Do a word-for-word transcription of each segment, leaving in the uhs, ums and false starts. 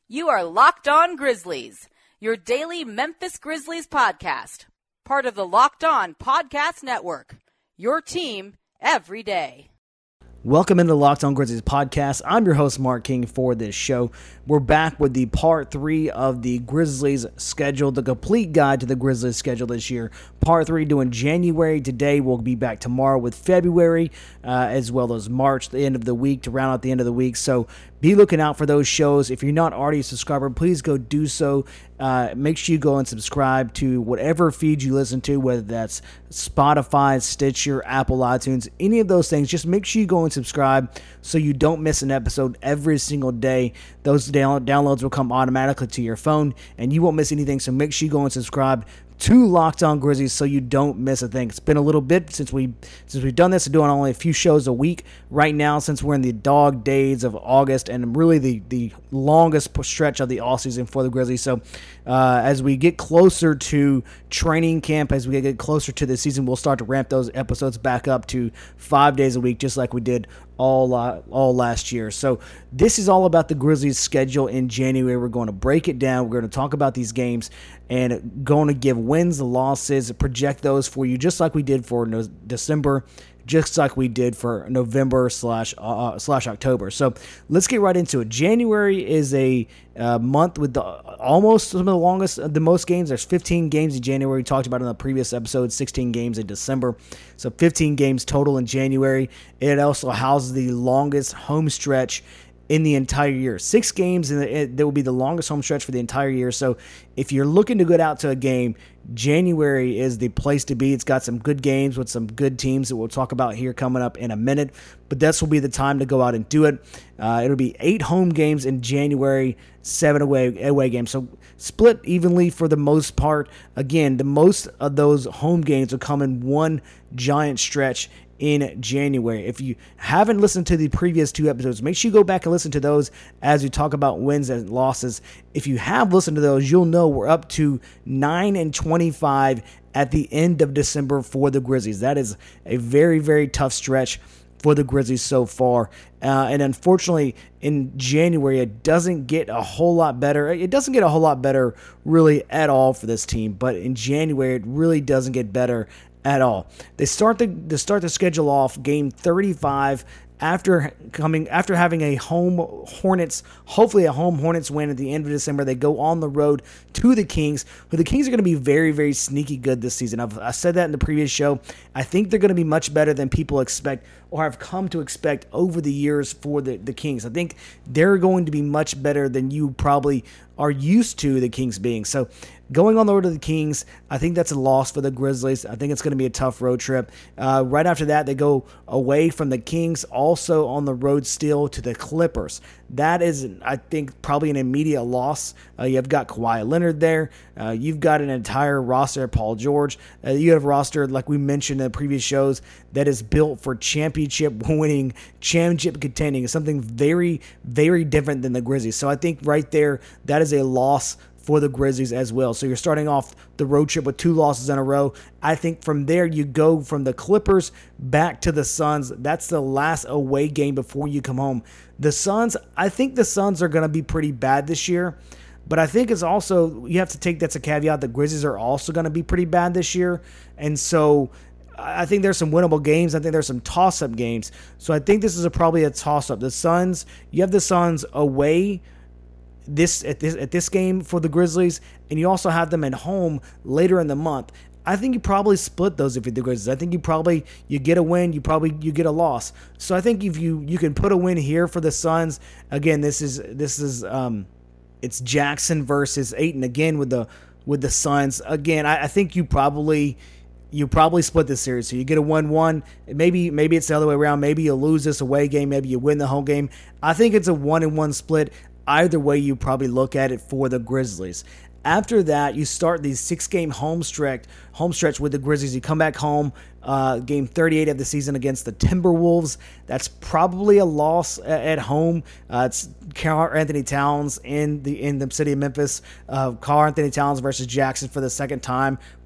You are Locked On Grizzlies, your daily Memphis Grizzlies podcast. Part of the Locked On Podcast Network, your team every day. Welcome into the Locked On Grizzlies podcast. I'm your host, Mark King, for this show. We're back with the part three of the Grizzlies schedule, the complete guide to the Grizzlies schedule this year. Part three doing January today. We'll be back tomorrow with February, uh, as well as March, the end of the week, to round out the end of the week. So be looking out for those shows. If you're not already a subscriber, please go do so. Uh, make sure you go and subscribe to whatever feed you listen to, whether that's Spotify, Stitcher, Apple iTunes, any of those things. Just make sure you go and subscribe so you don't miss an episode every single day. Those down- downloads will come automatically to your phone, and you won't miss anything. So make sure you go and subscribe to Locked On Grizzlies so you don't miss a thing. It's been a little bit since we since we've done this. We're doing only a few shows a week right now since we're in the dog days of August and really the the longest stretch of the offseason for the Grizzlies. So uh, as we get closer to training camp, as we get closer to the season, we'll start to ramp those episodes back up to five days a week, just like we did all uh, all last year. So this is all about the Grizzlies schedule in January. We're going to break it down. We're going to talk about these games and going to give wins, losses, project those for you, just like we did for no- December, just like we did for November slash uh, slash October. So let's get right into it. January is a uh, month with the almost some of the longest, the most games. There's fifteen games in January. We talked about in the previous episode, sixteen games in December. So fifteen games total in January. It also houses the longest home stretch in the entire year. Six games, and it, that will be the longest home stretch for the entire year. So if you're looking to get out to a game, January is the place to be. It's got some good games with some good teams that we'll talk about here coming up in a minute. But this will be the time to go out and do it. Uh, it'll be eight home games in January, seven away away games. So split evenly for the most part. Again, the most of those home games will come in one giant stretch in January. If you haven't listened to the previous two episodes, make sure you go back and listen to those as we talk about wins and losses. If you have listened to those, you'll know we're up to nine and twenty-five at the end of December for the Grizzlies. That is a very, very tough stretch for the Grizzlies so far. Uh, and unfortunately, in January, it doesn't get a whole lot better. It doesn't get a whole lot better really at all for this team. But in January, it really doesn't get better at all. They start the they start the schedule off game thirty-five after coming after having a home Hornets, hopefully a home Hornets win at the end of December. They go on the road to the Kings, who the Kings are going to be very, very sneaky good this season. I've I said that in the previous show. I think they're going to be much better than people expect or have come to expect over the years for the, the Kings. I think they're going to be much better than you probably are used to the Kings being. So going on the road to the Kings, I think that's a loss for the Grizzlies. I think it's going to be a tough road trip. Uh, right after that, they go away from the Kings, also on the road still to the Clippers. That is, I think, probably an immediate loss. Uh, you've got Kawhi Leonard there. Uh, you've got an entire roster, Paul George. Uh, you have a roster, like we mentioned in the previous shows, that is built for championship winning, championship contending. It's something very, very different than the Grizzlies. So I think right there, that is a loss for the Grizzlies as well. So you're starting off the road trip with two losses in a row. I think from there you go from the Clippers back to the Suns. That's the last away game before you come home. The Suns, I think the Suns are going to be pretty bad this year. But I think it's also, you have to take that's a caveat. The Grizzlies are also going to be pretty bad this year. And so I think there's some winnable games. I think there's some toss-up games. So I think this is a, probably a toss-up. The Suns, you have the Suns away this at this at this game for the Grizzlies, and you also have them at home later in the month. I think you probably split those if you're the Grizzlies. I think you probably you get a win, you probably you get a loss. So I think if you you can put a win here for the Suns. Again, this is this is um it's Jackson versus Ayton again with the with the Suns. Again, I, I think you probably you probably split this series. So you get a one one. Maybe maybe it's the other way around. Maybe you lose this away game. Maybe you win the home game. I think it's a one and one split. Either way, you probably look at it for the Grizzlies. After that, you start the six-game home stretch, home stretch with the Grizzlies. You come back home, uh, game thirty-eight of the season against the Timberwolves. That's probably a loss at home. Uh, it's Karl-Anthony Towns in the in the city of Memphis. Uh, Karl-Anthony Towns versus Jackson for the second time.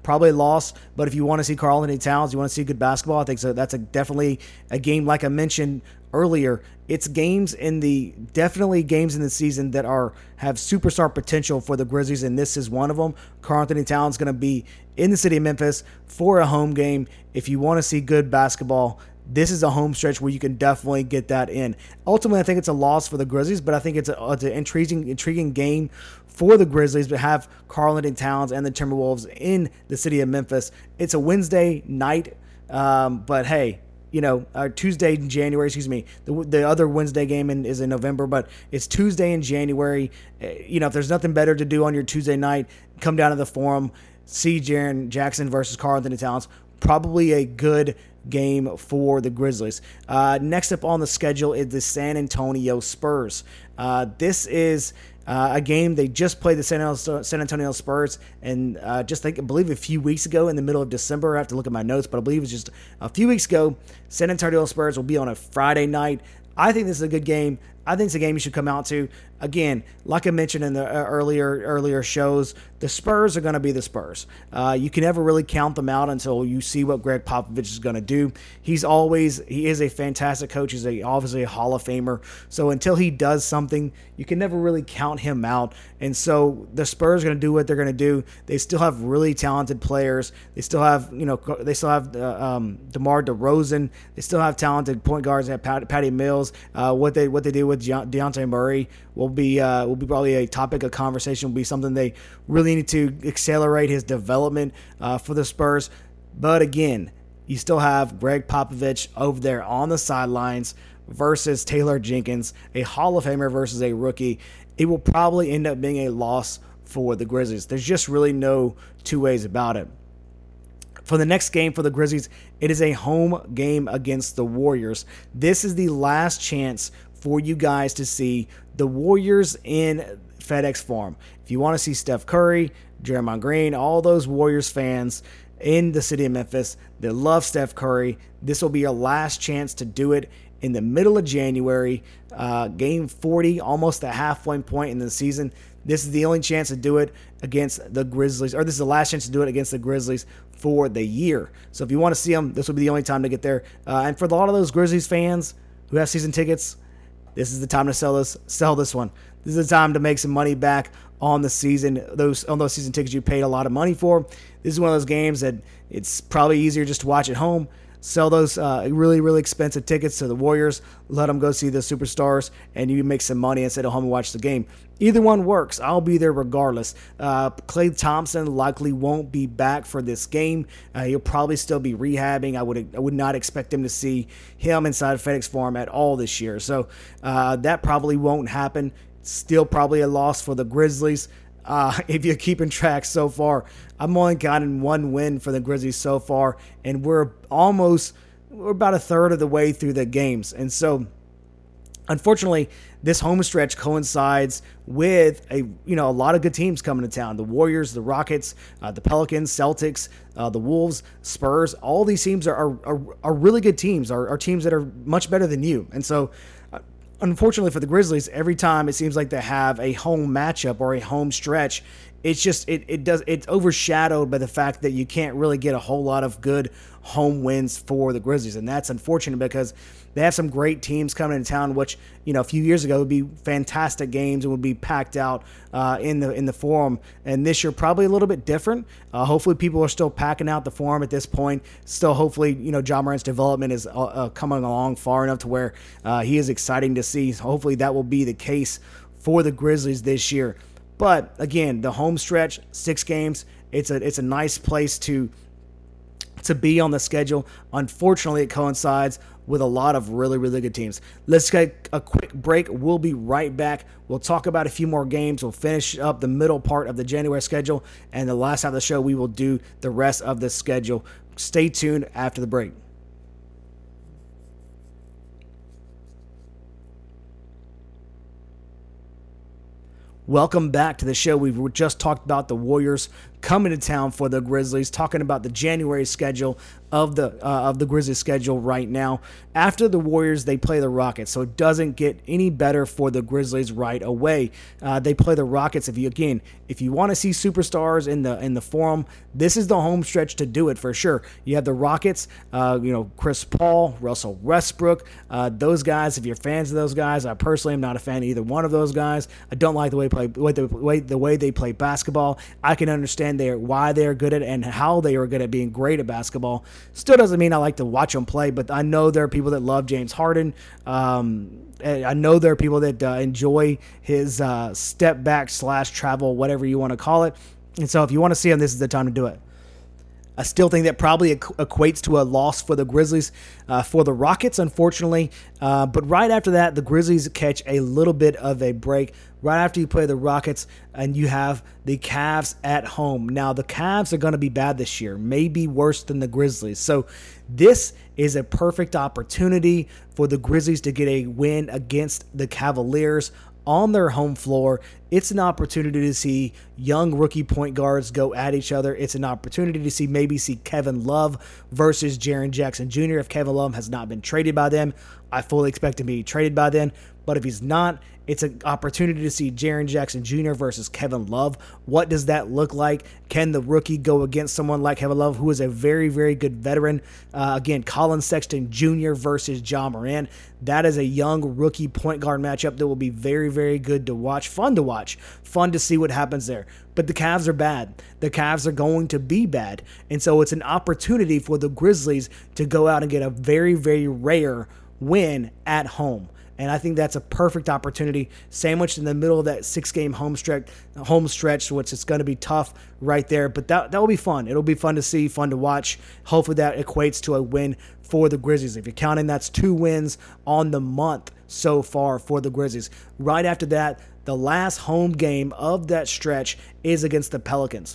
probably a loss. But if you want to see Karl-Anthony Towns, you want to see good basketball, I think so. That's a, definitely a game, like I mentioned earlier. It's games in the definitely games in the season that are have superstar potential for the Grizzlies, and this is one of them. Karl-Anthony Towns is going to be in the city of Memphis for a home game. If you want to see good basketball, this is a home stretch where you can definitely get that in. Ultimately, I think it's a loss for the Grizzlies, but I think it's, a, it's an intriguing, intriguing game for the Grizzlies to have Karl-Anthony Towns and the Timberwolves in the city of Memphis. It's a Wednesday night, um, but hey, you know, uh, Tuesday in January, excuse me, the, the other Wednesday game in, is in November, but it's Tuesday in January. Uh, you know, if there's nothing better to do on your Tuesday night, come down to the Forum, see Jaren Jackson versus Karl-Anthony Towns. Probably a good game for the Grizzlies. Uh, next up on the schedule is the San Antonio Spurs. Uh, this is uh, a game they just played the San Antonio, San Antonio Spurs, and uh, just think, I believe a few weeks ago in the middle of December. I have to look at my notes, but I believe it was just a few weeks ago. San Antonio Spurs will be on a Friday night. I think this is a good game. I think it's a game you should come out to. Again, like I mentioned in the earlier earlier shows, the Spurs are going to be the Spurs. Uh, you can never really count them out until you see what Greg Popovich is going to do. He's always he is a fantastic coach. He's a, obviously a Hall of Famer. So until he does something, you can never really count him out. And so the Spurs are going to do what they're going to do. They still have really talented players. They still have you know they still have uh, um, DeMar DeRozan. They still have talented point guards. They have Pat, Patty Mills. Uh, what they what they do with De- Dejounte Murray will be uh, will be probably a topic of conversation. Will be something they really need to accelerate his development uh, for the Spurs. But again, you still have Greg Popovich over there on the sidelines versus Taylor Jenkins, a Hall of Famer versus a rookie. It will probably end up being a loss for the Grizzlies. There's just really no two ways about it. For the next game for the Grizzlies, it is a home game against the Warriors. This is the last chance for you guys to see the Warriors in FedEx Forum. If you want to see Steph Curry, Draymond Green, all those Warriors fans in the city of Memphis that love Steph Curry, this will be your last chance to do it in the middle of January. Uh, game forty, almost a halfway point in the season. This is the only chance to do it against the Grizzlies, or this is the last chance to do it against the Grizzlies for the year. So if you want to see them, this will be the only time to get there. Uh, and for a lot of those Grizzlies fans who have season tickets, this is the time to sell this. Sell this one. This is the time to make some money back on the season. Those on those season tickets you paid a lot of money for. This is one of those games that it's probably easier just to watch at home. Sell those uh, really, really expensive tickets to the Warriors. Let them go see the superstars, and you make some money and sit at home and watch the game. Either one works. I'll be there regardless. Uh, Klay Thompson likely won't be back for this game. Uh, he'll probably still be rehabbing. I would I would not expect him to see him inside FedEx Forum at all this year. So uh, that probably won't happen. Still probably a loss for the Grizzlies. Uh, if you're keeping track so far, I'm only counting one win for the Grizzlies so far, and we're almost, we're about a third of the way through the games. And so, unfortunately, this home stretch coincides with a you know a lot of good teams coming to town. The Warriors, the Rockets, uh, the Pelicans, Celtics, uh, the Wolves, Spurs. All these teams are are, are really good teams, are, are teams that are much better than you. And so, unfortunately for the Grizzlies, every time it seems like they have a home matchup or a home stretch, it's just it it does it's overshadowed by the fact that you can't really get a whole lot of good home wins for the Grizzlies, and that's unfortunate because they have some great teams coming into town, which you know a few years ago would be fantastic games and would be packed out uh, in the in the Forum. And this year probably a little bit different. Uh, hopefully, people are still packing out the Forum at this point. Still, hopefully, you know Ja Morant's development is uh, uh, coming along far enough to where uh, he is exciting to see. Hopefully, that will be the case for the Grizzlies this year. But again, the home stretch, six games. It's a it's a nice place to to be on the schedule. Unfortunately, it coincides with a lot of really, really good teams. Let's take a quick break. We'll be right back. We'll talk about a few more games. We'll finish up the middle part of the January schedule, and the last half of the show, we will do the rest of the schedule. Stay tuned after the break. Welcome back to the show. We've just talked about the Warriors coming to town for the Grizzlies, talking about the January schedule of the uh, of the Grizzlies schedule right now. After the Warriors, they play the Rockets, so it doesn't get any better for the Grizzlies right away. Uh, they play the Rockets. If you again, if you want to see superstars in the in the Forum, this is the home stretch to do it for sure. You have the Rockets, uh, you know, Chris Paul, Russell Westbrook, uh, those guys. If you're fans of those guys, I personally am not a fan of either one of those guys. I don't like the way play the way, the way, the way they play basketball. I can understand they are, why they are good at it and how they are good at being great at basketball. Still doesn't mean I like to watch them play, but I know there are people that love James Harden. Um, I know there are people that uh, enjoy his uh, step back slash travel, whatever you want to call it. And so if you want to see him, this is the time to do it. I still think that probably equates to a loss for the Grizzlies, uh, for the Rockets, unfortunately. Uh, but right after that, the Grizzlies catch a little bit of a break. Right after you play the Rockets, and you have the Cavs at home. Now, the Cavs are going to be bad this year, maybe worse than the Grizzlies. So this is a perfect opportunity for the Grizzlies to get a win against the Cavaliers on their home floor. It's an opportunity to see young rookie point guards go at each other. It's an opportunity to see maybe see Kevin Love versus Jaren Jackson Junior If Kevin Love has not been traded by them, I fully expect him to be traded by then. But if he's not, it's an opportunity to see Jaren Jackson Junior versus Kevin Love. What does that look like? Can the rookie go against someone like Kevin Love, who is a very, very good veteran? Uh, again, Colin Sexton Junior versus Ja Morant. That is a young rookie point guard matchup that will be very, very good to watch. Fun to watch. Fun to see what happens there. But the Cavs are bad. The Cavs are going to be bad. And so it's an opportunity for the Grizzlies to go out and get a very, very rare win at home. And I think that's a perfect opportunity, sandwiched in the middle of that six-game home stretch, home stretch, which is going to be tough right there. But that that will be fun. It'll be fun to see, fun to watch. Hopefully that equates to a win for the Grizzlies. If you're counting, that's two wins on the month so far for the Grizzlies. Right after that, the last home game of that stretch is against the Pelicans.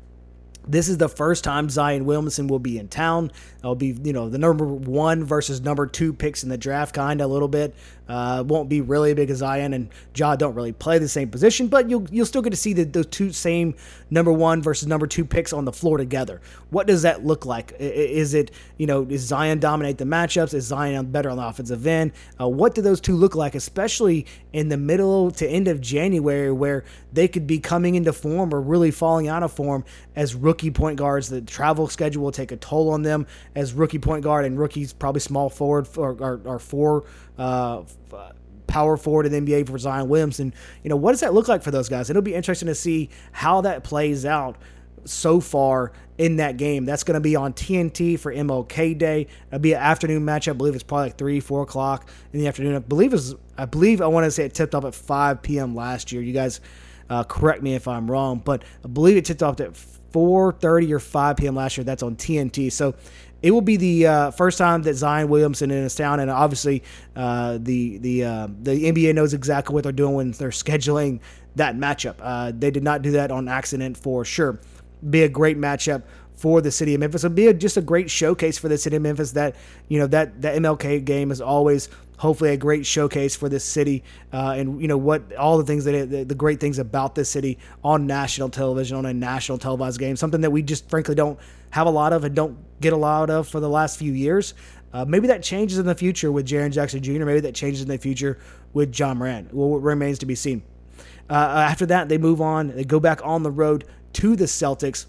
This is the first time Zion Williamson will be in town. It'll be, you know, the number one versus number two picks in the draft, kind of a little bit. Uh, won't be really big as Zion and Ja don't really play the same position, but you'll you'll still get to see the, the two same number one versus number two picks on the floor together. What does that look like? Is it, you know, does Zion dominate the matchups? Is Zion better on the offensive end? Uh, what do those two look like, especially in the middle to end of January, where they could be coming into form or really falling out of form as rookie point guards? The travel schedule will take a toll on them as rookie point guard and rookies, probably small forward or, or, or four uh, power forward in the N B A for Zion Williamson. You know, what does that look like for those guys? It'll be interesting to see how that plays out so far in that game. That's going to be on T N T for M L K Day. It'll be an afternoon match. I believe it's probably like three, four o'clock in the afternoon. I believe it's, I believe I want to say it tipped off at five p.m. last year. You guys uh, correct me if I'm wrong, but I believe it tipped off at four thirty or five p.m. last year. That's on T N T. So it will be the uh, first time that Zion Williamson in his town, and obviously uh, the the uh, the N B A knows exactly what they're doing when they're scheduling that matchup. Uh, they did not do that on accident for sure. Be a great matchup for the city of Memphis. It'll be a, just a great showcase for the city of Memphis. That, you know, that that M L K game is always hopefully a great showcase for this city, uh, and you know what, all the things that it, the, the great things about this city on national television, on a national televised game, something that we just frankly don't have a lot of and don't get a lot of for the last few years. Uh, maybe that changes in the future with Jaren Jackson Junior Maybe that changes in the future with Ja Morant. Well, it remains to be seen. Uh, after that, they move on. They go back on the road to the Celtics.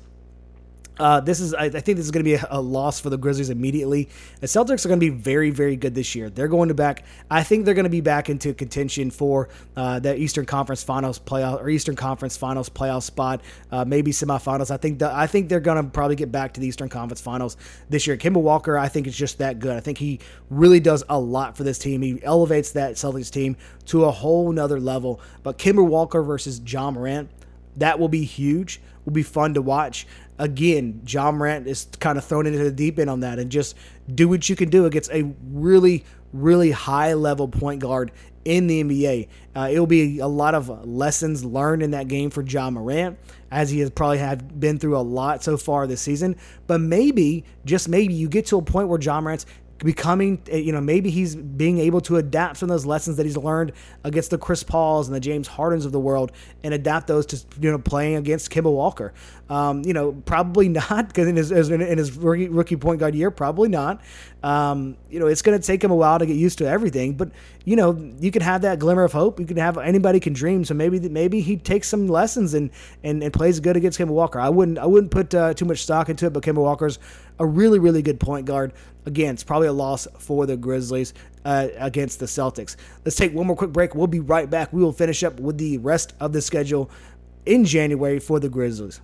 Uh, this is, I, I think this is going to be a, a loss for the Grizzlies immediately. The Celtics are going to be very, very good this year. They're going to back, I think they're going to be back into contention for uh, the Eastern Conference Finals playoff or Eastern Conference Finals playoff spot, uh, maybe semifinals. I think the, I think they're going to probably get back to the Eastern Conference Finals this year. Kemba Walker, I think, is just that good. I think he really does a lot for this team. He elevates that Celtics team to a whole nother level. But Kemba Walker versus Ja Morant, that will be huge. Will be fun to watch. Again, Ja Morant is kind of thrown into the deep end on that, and just do what you can do against a really, really high-level point guard in the N B A. Uh, it will be a lot of lessons learned in that game for Ja Morant, as he has probably had been through a lot so far this season. But maybe, just maybe, you get to a point where Ja Morant's becoming, you know, maybe he's being able to adapt from those lessons that he's learned against the Chris Pauls and the James Hardens of the world and adapt those to, you know, playing against Kemba Walker. Um, you know, probably not, because in his, in his rookie, rookie point guard year, probably not. Um, you know, it's going to take him a while to get used to everything, but, you know, you can have that glimmer of hope. You can have, anybody can dream. So maybe, maybe he takes some lessons and, and, and plays good against Kemba Walker. I wouldn't, I wouldn't put uh, too much stock into it, but Kemba Walker's a really, really good point guard. Again, it's probably a loss for the Grizzlies uh, against the Celtics. Let's take one more quick break. We'll be right back. We will finish up with the rest of the schedule in January for the Grizzlies.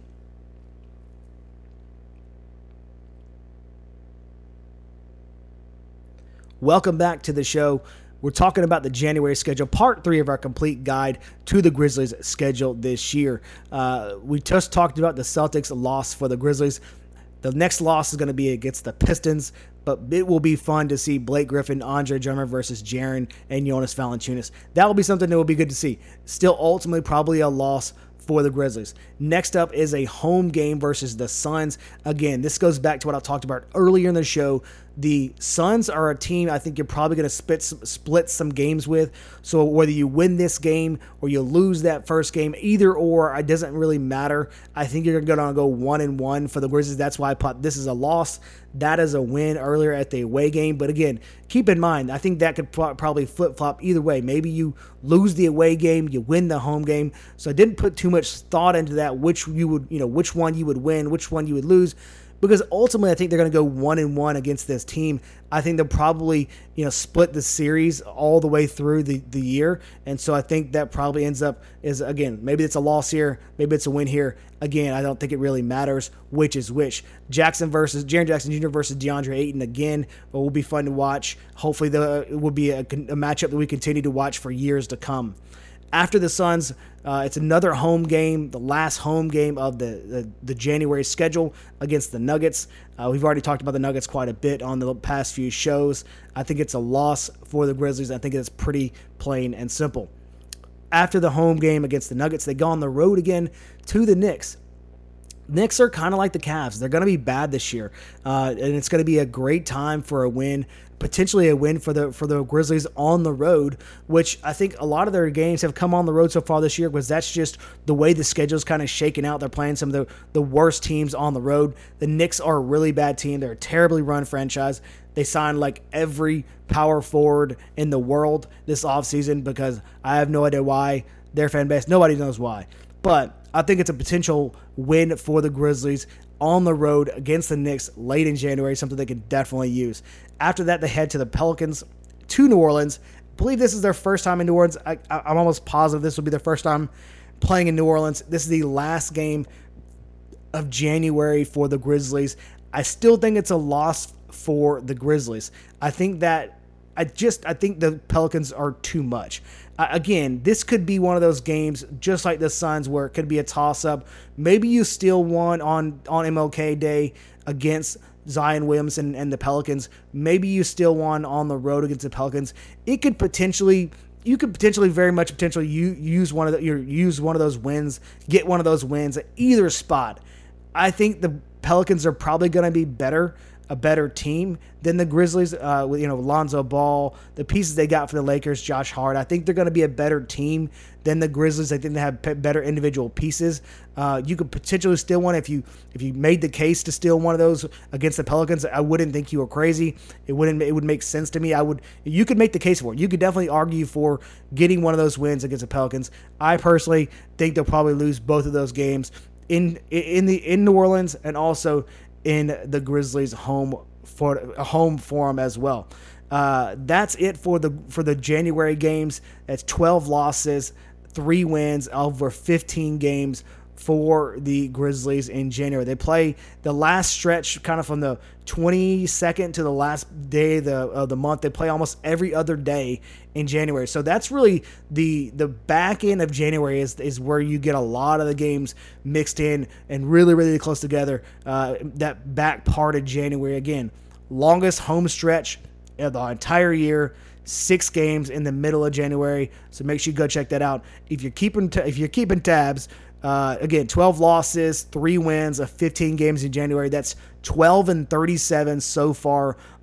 Welcome back to the show. We're talking about the January schedule, part three of our complete guide to the Grizzlies schedule this year. Uh, we just talked about the Celtics loss for the Grizzlies. The next loss is going to be against the Pistons, but it will be fun to see Blake Griffin, Andre Drummond versus Jaren and Jonas Valanciunas. That will be something that will be good to see. Still, ultimately, probably a loss for the Grizzlies. Next up is a home game versus the Suns. Again, this goes back to what I talked about earlier in the show. The Suns are a team I think you're probably going to split split some games with. So whether you win this game or you lose that first game, either or, it doesn't really matter. I think you're going to go one and one for the Grizzlies. That's why I put this is a loss. That is a win earlier at the away game. But again, keep in mind, I think that could probably flip-flop either way. Maybe you lose the away game, you win the home game. So I didn't put too much thought into that, which you would, you know, which one you would win, which one you would lose. Because ultimately, I think they're going to go one and one against this team. I think they'll probably, you know, split the series all the way through the, the year. And so I think that probably ends up is, again, maybe it's a loss here, maybe it's a win here. Again, I don't think it really matters which is which. Jackson versus Jaren Jackson Junior versus DeAndre Ayton again, but will be fun to watch. Hopefully, the, it will be a, a matchup that we continue to watch for years to come. After the Suns, uh, it's another home game, the last home game of the, the, the January schedule against the Nuggets. Uh, we've already talked about the Nuggets quite a bit on the past few shows. I think it's a loss for the Grizzlies. I think it's pretty plain and simple. After the home game against the Nuggets, they go on the road again to the Knicks. Knicks are kind of like the Cavs. They're going to be bad this year, uh, and it's going to be a great time for a win, potentially a win for the for the Grizzlies on the road, which I think a lot of their games have come on the road so far this year because that's just the way the schedule's kind of shaken out. They're playing some of the, the worst teams on the road. The Knicks are a really bad team. They're a terribly run franchise. They signed like every power forward in the world this offseason because I have no idea why. Their fan base, nobody knows why. But I think it's a potential win for the Grizzlies on the road against the Knicks late in January, something they can definitely use. After that, they head to the Pelicans, to New Orleans. I believe this is their first time in New Orleans. I, I'm almost positive this will be their first time playing in New Orleans. This is the last game of January for the Grizzlies. I still think it's a loss for the Grizzlies. I think that I just I think the Pelicans are too much. Uh, again, this could be one of those games, just like the Suns, where it could be a toss-up. Maybe you steal one on, on M L K Day against Zion Williamson and the Pelicans. Maybe you steal one on the road against the Pelicans. It could potentially, you could potentially, very much potentially, you use one of the, you use one of those wins, get one of those wins at either spot. I think the Pelicans are probably going to be better. A better team than the Grizzlies, uh, with, you know, Lonzo Ball, the pieces they got for the Lakers, Josh Hart. I think they're going to be a better team than the Grizzlies. I think they have p- better individual pieces. Uh, you could potentially steal one if you if you made the case to steal one of those against the Pelicans. I wouldn't think you were crazy. It wouldn't. It would make sense to me. I would. You could make the case for it. You could definitely argue for getting one of those wins against the Pelicans. I personally think they'll probably lose both of those games in in the in New Orleans and also in the Grizzlies' home for a home forum as well. Uh, that's it for the for the January games. That's twelve losses, three wins over fifteen games for the Grizzlies in January. They play the last stretch kind of from the twenty-second to the last day of the, of the month. They play almost every other day in January. So that's really the the back end of January is, is where you get a lot of the games mixed in and really, really close together. Uh, that back part of January, again, longest home stretch of the entire year. Six games in the middle of January. So make sure you go check that out. If you're keeping t- if you're keeping tabs, Uh, again, twelve losses, three wins of fifteen games in January. That's twelve and thirty-seven so far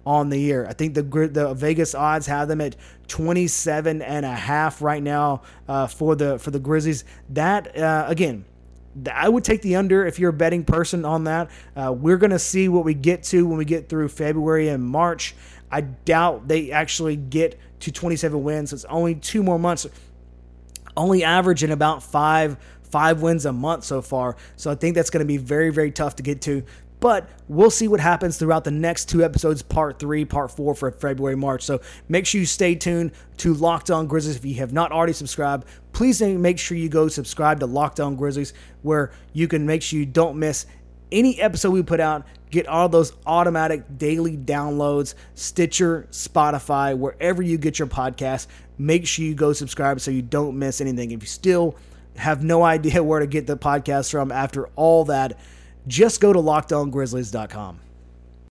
on the year. I think the the Vegas odds have them at twenty-seven and a half right now uh, for the for the Grizzlies. That uh, again, I would take the under if you're a betting person on that. Uh, we're going to see what we get to when we get through February and March. I doubt they actually get to twenty-seven wins. It's only two more months, only averaging about five five wins a month so far. So I think that's going to be very, very tough to get to. But we'll see what happens throughout the next two episodes, part three, part four for February, March. So make sure you stay tuned to Locked On Grizzlies. If you have not already subscribed, please make sure you go subscribe to Locked On Grizzlies, where you can make sure you don't miss any episode we put out. Get all those automatic daily downloads, Stitcher, Spotify, wherever you get your podcast. Make sure you go subscribe so you don't miss anything. If you still have no idea where to get the podcast from after all that, just go to locked on grizzlies dot com.